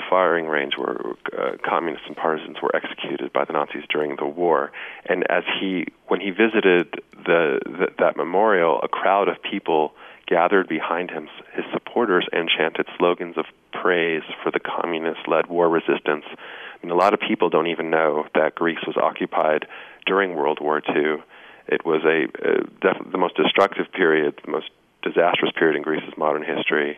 firing range where uh, communists and partisans were executed by the Nazis during the war. And as he, when he visited the, the that memorial, a crowd of people gathered behind him, his supporters, and chanted slogans of praise for the communist-led war resistance. I mean, a lot of people don't even know that Greece was occupied during World War Two. It was a, a def- the most destructive period, the most disastrous period in Greece's modern history.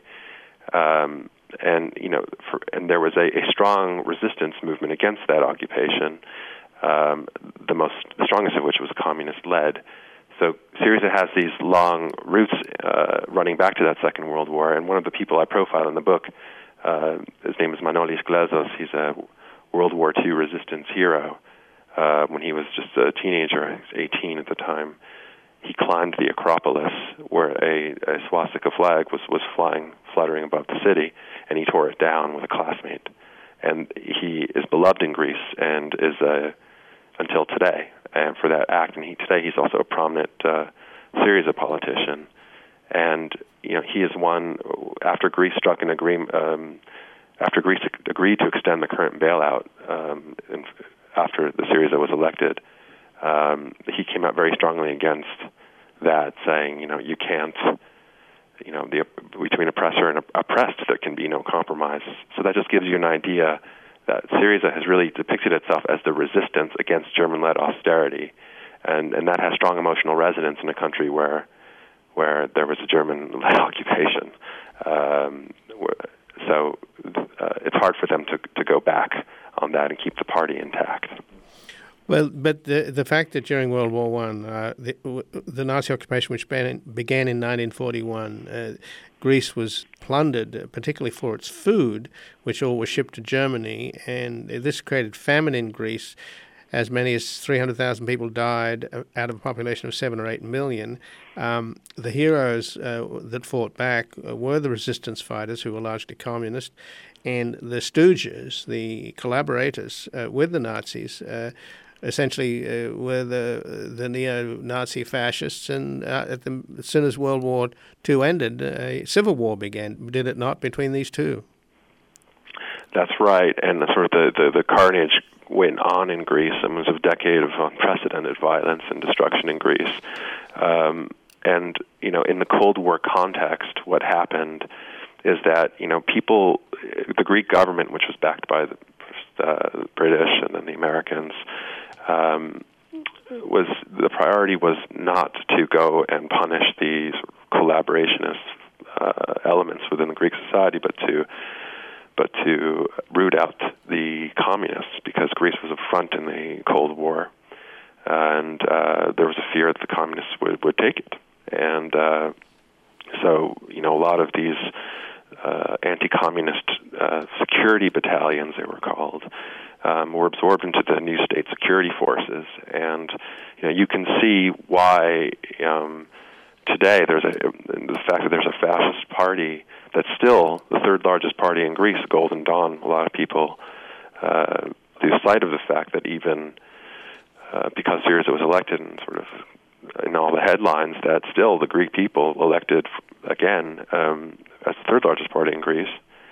Um, and you know, for, and there was a, a strong resistance movement against that occupation. Um, the most, the strongest of which was communist-led. So Syriza has these long roots uh, running back to that Second World War. And one of the people I profile in the book, uh, his name is Manolis Glezos. He's a World War Two resistance hero. Uh, when he was just a teenager, he was eighteen at the time, he climbed the Acropolis, where a, a swastika flag was, was flying, fluttering above the city, and he tore it down with a classmate. And he is beloved in Greece and is a, until today, and for that act. And he, today he's also a prominent uh, Syriza politician. And you know, he is one, after Greece struck an agreement, um, after Greece agreed to extend the current bailout, um, in, after the Syriza was elected, um, he came out very strongly against that, saying, you know, you can't, you know, the, between oppressor and oppressed, there can be no compromise. So that just gives you an idea that Syriza has really depicted itself as the resistance against German-led austerity, and, and that has strong emotional resonance in a country where where there was a German-led occupation. Um, so uh, it's hard for them to to go back on that and keep the party intact. Well, but the the fact that during World War One, uh, the, the Nazi occupation, which began, began in nineteen forty-one, uh, Greece was plundered, particularly for its food, which all was shipped to Germany, and this created famine in Greece. As many as three hundred thousand people died out of a population of seven or eight million. Um, the heroes uh, that fought back were the resistance fighters, who were largely communist, and the stooges, the collaborators uh, with the Nazis, uh, essentially uh, were the the neo-Nazi fascists. And uh, at the, as soon as World War Two ended, a civil war began, did it not, between these two? That's right, and the, sort of the, the, the carnage went on in Greece. It was a decade of unprecedented violence and destruction in Greece. Um, and, you know, in the Cold War context, what happened is that, you know, people, the Greek government, which was backed by the uh, British and then the Americans, um, was the priority was not to go and punish these collaborationist uh, elements within the Greek society, but to but to root out the communists, because Greece was a front in the Cold War, and uh, there was a fear that the communists would, would take it. And uh, so, you know, a lot of these uh, anti-communist uh, security battalions, they were called, um, were absorbed into the new state security forces. And, you know, you can see why um, today there's a, the fact that there's a fascist party that's still the third largest party in Greece, Golden Dawn. A lot of people uh, lose sight of the fact that even uh, because Syriza was elected and sort of in all the headlines, that still the Greek people elected again um, as the third largest party in Greece,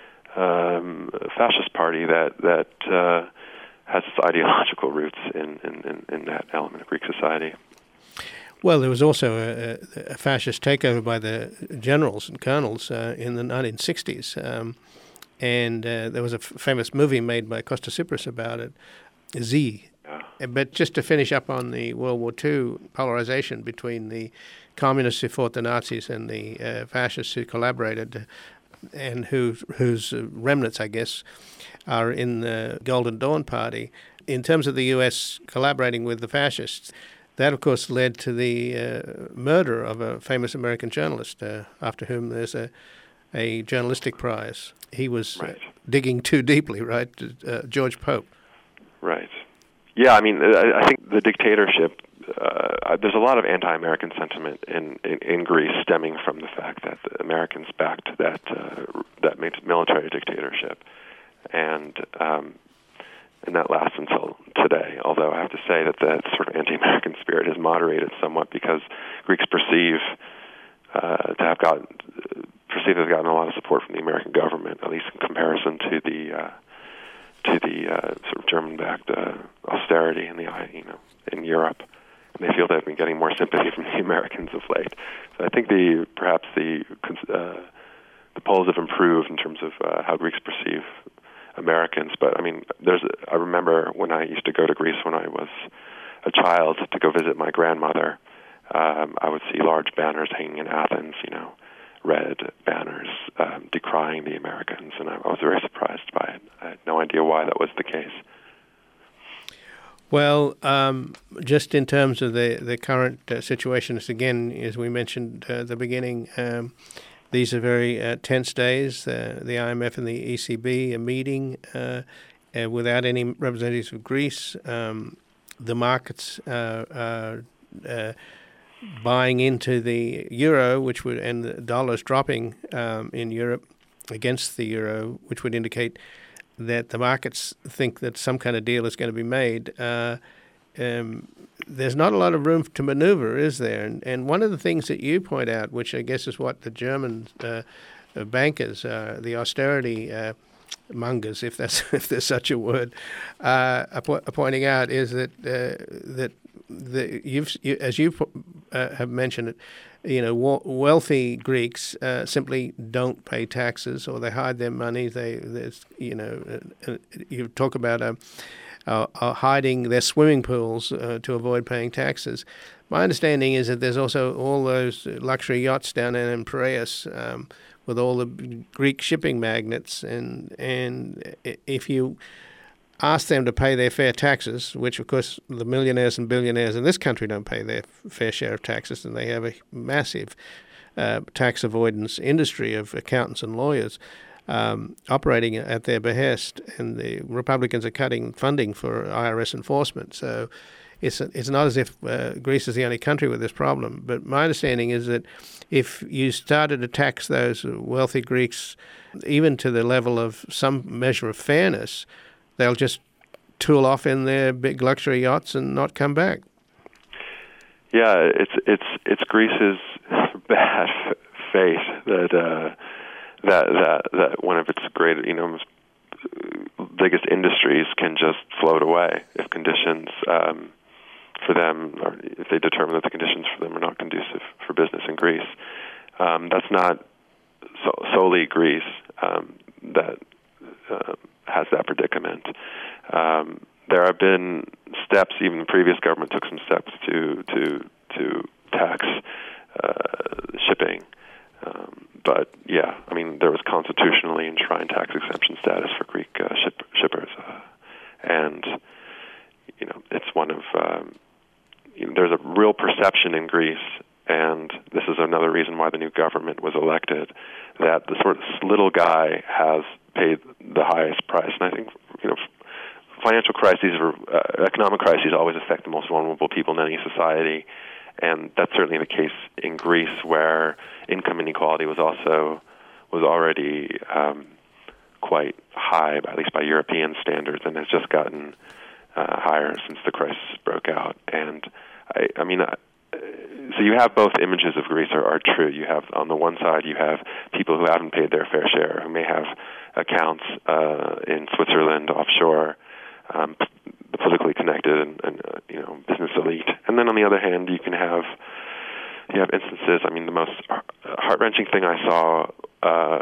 um, a fascist party that that uh, has its ideological roots in, in, in that element of Greek society. Well, there was also a, a fascist takeover by the generals and colonels uh, in the nineteen sixties, um, and uh, there was a f- famous movie made by Kostas Tsipras about it, Z. Yeah. But just to finish up on the World War Two polarization between the communists who fought the Nazis and the uh, fascists who collaborated, and who, whose remnants, I guess, are in the Golden Dawn party. In terms of the U S collaborating with the fascists, that, of course, led to the uh, murder of a famous American journalist, uh, after whom there's a, a journalistic prize. He was right. uh, digging too deeply, right? Uh, George Pope. Right. Yeah, I mean, I, I think the dictatorship, uh, there's a lot of anti-American sentiment in, in, in Greece stemming from the fact that the Americans backed that, uh, that military dictatorship. And um, and that lasts until today, although I have to say that the sort of anti-American spirit has moderated somewhat, because Greeks perceive uh, to have gotten perceive to have gotten a lot of support from the American government, at least in comparison to the uh, to the uh, sort of German-backed uh, austerity in the you know in Europe, and they feel they've been getting more sympathy from the Americans of late. So I think the perhaps the uh, the polls have improved in terms of uh, how Greeks perceive Americans. But I mean, there's I remember when I used to go to Greece when I was a child to go visit my grandmother. Um, I would see large banners hanging in Athens, you know, red banners um, decrying the Americans, and I, I was very surprised by it. I had no idea why that was the case. Well, um, just in terms of the, the current uh, situation, again, as we mentioned uh, at the beginning, um, these are very uh, tense days. Uh, the I M F and the E C B are meeting uh, uh, without any representatives of Greece. Um, the markets uh, are uh, buying into the euro, which would, and the dollar's dropping um, in Europe against the euro, which would indicate that the markets think that some kind of deal is going to be made. Uh, um, there's not a lot of room to maneuver, is there? And, and one of the things that you point out, which I guess is what the German uh, bankers, uh, the austerity uh, mongers, if that's if there's such a word, uh, are, po- are pointing out, is that uh, that the you've you, as you uh, have mentioned it, you know, wa- wealthy Greeks uh, simply don't pay taxes, or they hide their money. They, there's, you know, uh, uh, you talk about uh, uh, uh, hiding their swimming pools uh, to avoid paying taxes. My understanding is that there's also all those luxury yachts down there in Piraeus um, with all the Greek shipping magnates, and and if you ask them to pay their fair taxes, which of course the millionaires and billionaires in this country don't pay their fair share of taxes, and they have a massive uh, tax avoidance industry of accountants and lawyers um, operating at their behest, and the Republicans are cutting funding for I R S enforcement. So it's it's not as if uh, Greece is the only country with this problem. But my understanding is that if you started to tax those wealthy Greeks, even to the level of some measure of fairness, they'll just tool off in their big luxury yachts and not come back. Yeah, it's it's it's Greece's bad fate that uh, that that that one of its great, you know, biggest industries can just float away if conditions um, for them, or if they determine that the conditions for them are not conducive for business in Greece. Um, that's not so, solely Greece um, that. Uh, has that predicament. Um, there have been steps, even the previous government took some steps to to to tax uh, shipping. Um, but yeah, I mean, there was constitutionally enshrined tax exemption status for Greek uh, ship, shippers, uh, and you know, it's one of um, you know, there's a real perception in Greece, and this is another reason why the new government was elected, that the sort of little guy has paid the highest price. And I think, you know, financial crises or uh, economic crises always affect the most vulnerable people in any society, and that's certainly the case in Greece, where income inequality was also was already um, quite high, at least by European standards, and has just gotten uh, higher since the crisis broke out. And I, I mean. I, So you have both images of Greece are, are true. You have, on the one side, you have people who haven't paid their fair share, who may have accounts uh, in Switzerland offshore, um, the politically connected and, and uh, you know, business elite. And then on the other hand, you can have you have instances. I mean, the most heart wrenching thing I saw uh,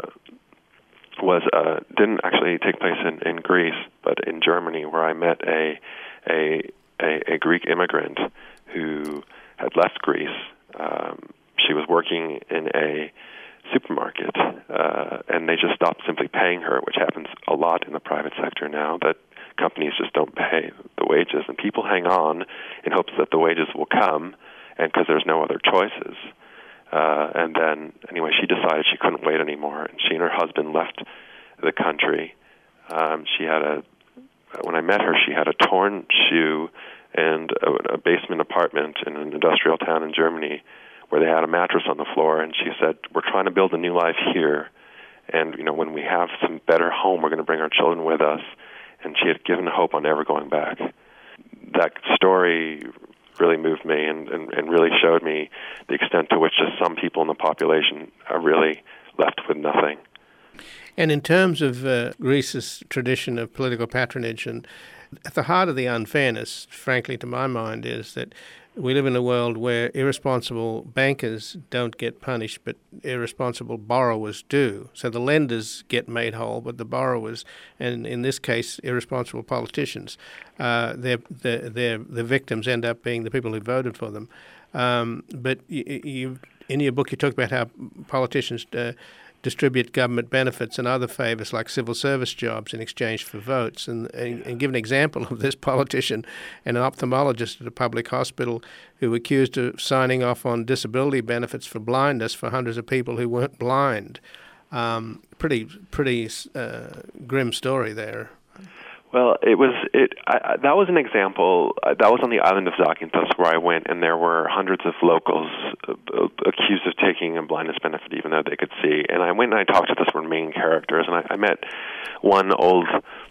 was uh, didn't actually take place in, in Greece, but in Germany, where I met a a a, a Greek immigrant who had left Greece. Um, she was working in a supermarket, uh, and they just stopped simply paying her, which happens a lot in the private sector now, that companies just don't pay the wages, and people hang on in hopes that the wages will come, and because there's no other choices. Uh, and then, anyway, she decided she couldn't wait anymore, and she and her husband left the country. Um, she had a, when I met her, she had a torn shoe and a, a basement apartment in an industrial town in Germany where they had a mattress on the floor, and she said, we're trying to build a new life here, and you know, when we have some better home, we're going to bring our children with us, and she had given hope on never going back. That story really moved me and, and, and really showed me the extent to which just some people in the population are really left with nothing. And in terms of uh, Greece's tradition of political patronage, and at the heart of the unfairness, frankly, to my mind, is that we live in a world where irresponsible bankers don't get punished, but irresponsible borrowers do. So the lenders get made whole, but the borrowers, and in this case, irresponsible politicians, uh, they're, they're, they're, the victims end up being the people who voted for them. Um, but you, you, in your book, you talk about how politicians uh, distribute government benefits and other favors like civil service jobs in exchange for votes. And, and, and give an example of this politician and an ophthalmologist at a public hospital who were accused of signing off on disability benefits for blindness for hundreds of people who weren't blind. Um, pretty pretty uh, grim story there. Well, it was it. I, that was an example. Uh, that was on the island of Zakynthos, where I went, and there were hundreds of locals uh, uh, accused of taking a blindness benefit, even though they could see. And I went and I talked to the sort of main characters, and I, I met one old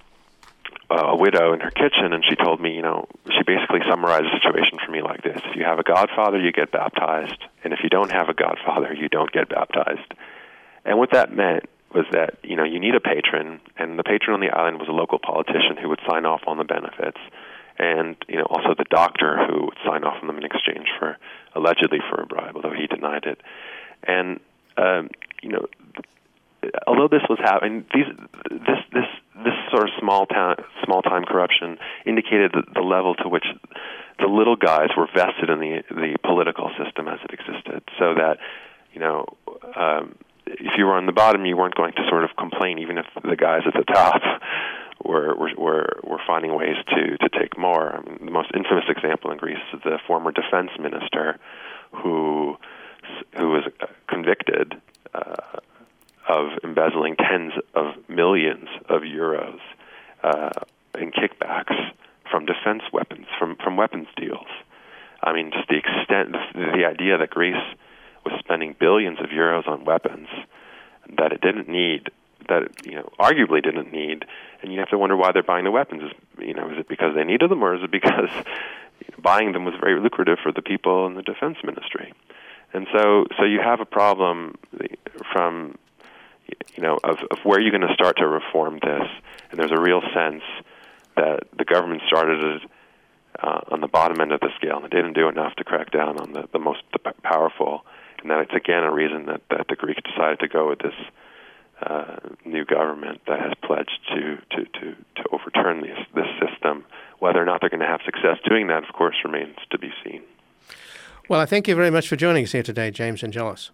uh, widow in her kitchen, and she told me, you know, she basically summarized the situation for me like this: if you have a godfather, you get baptized, and if you don't have a godfather, you don't get baptized. And what that meant was that, you know, you need a patron, and the patron on the island was a local politician who would sign off on the benefits, and, you know, also the doctor who would sign off on them in exchange for, allegedly for a bribe, although he denied it. And, um, you know, although this was happening, these, this, this, this sort of small town, small time corruption indicated the, the level to which the little guys were vested in the, the political system as it existed, so that, you know, um, if you were on the bottom, you weren't going to sort of complain, even if the guys at the top were were were, were finding ways to, to take more. I mean, the most infamous example in Greece is the former defense minister, who who was convicted uh, of embezzling tens of millions of euros uh, in kickbacks from defense weapons, from from weapons deals. I mean, just the extent, the, the idea that Greece was spending billions of euros on weapons that it didn't need, that it, you know, arguably didn't need, and you have to wonder why they're buying the weapons. Is, you know, is it because they needed them, or is it because you know, buying them was very lucrative for the people in the defense ministry? And so, so you have a problem from, you know, of, of where you're going to start to reform this, and there's a real sense that the government started it uh, on the bottom end of the scale, and it didn't do enough to crack down on the, the most the p- powerful. And that it's, again, a reason that, that the Greeks decided to go with this uh, new government that has pledged to, to, to, to overturn this, this system. Whether or not they're going to have success doing that, of course, remains to be seen. Well, I thank you very much for joining us here today, James Angelos.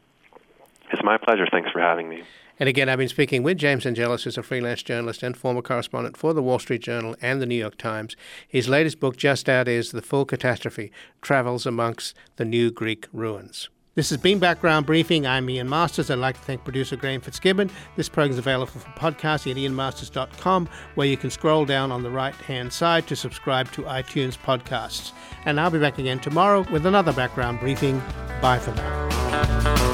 It's my pleasure. Thanks for having me. And again, I've been speaking with James Angelos, who's a freelance journalist and former correspondent for the Wall Street Journal and the New York Times. His latest book just out is The Full Catastrophe, Travels Amongst the New Greek Ruins. This has been Background Briefing. I'm Ian Masters. I'd like to thank producer Graham Fitzgibbon. This program is available for podcast at ian masters dot com, where you can scroll down on the right-hand side to subscribe to iTunes podcasts. And I'll be back again tomorrow with another Background Briefing. Bye for now.